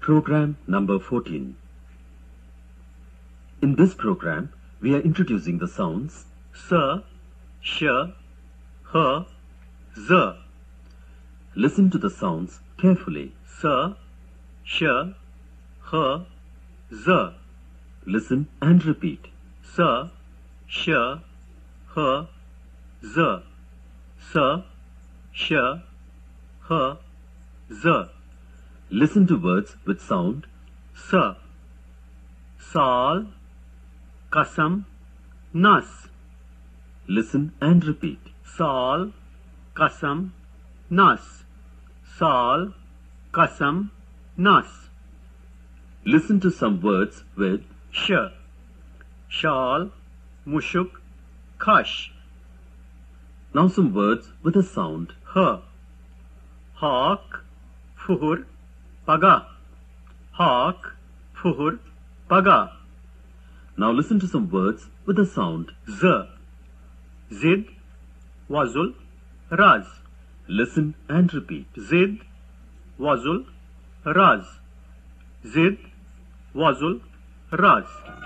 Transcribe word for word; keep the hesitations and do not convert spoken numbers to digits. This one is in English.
Program number fourteen. In this program, we are introducing the sounds S, Sh, H, Z. Listen to the sounds carefully. S, Sh, H, Z. Listen and repeat. S, Sh, H, Z. S, Sh, H, Z. Listen to words with sound S. Sal, Kasam, Nas. Listen and repeat. Sal, Kasam, Nas. Sal, Kasam, Nas. Listen to some words with Sh. Shal, Mushuk, Khash. Now some words with a sound H. Hawk, Fuhur, Paga. Hawk, Fuhur, Paga. Now listen to some words with a sound Z. Zid, Wazul, Raz. Listen and repeat. Zid, Wazul, Raz. Zid, Wazul, Raz.